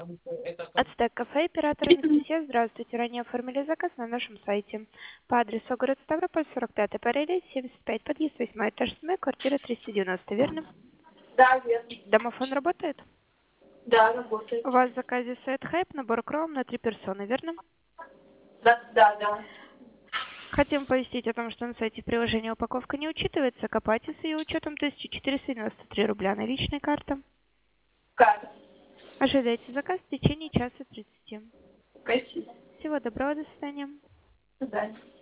Ацтек кафе, оператор Анастасия. Здравствуйте. Ранее оформили заказ на нашем сайте. По адресу город Ставрополь, 45-й параллель, 75, подъезд 8 этаж, квартира 390, верно? Да, верно. Домофон работает? Да, работает. У вас в заказе сайт Хайп, набор кром на 3 персоны, верно? Да. Хотим оповестить о том, что на сайте приложения упаковка не учитывается. Копайте с ее учетом 1493 рубля. Наличная карта. Как? Ожидайте заказ в течение часа 30. Спасибо. Всего доброго, до свидания. До свидания.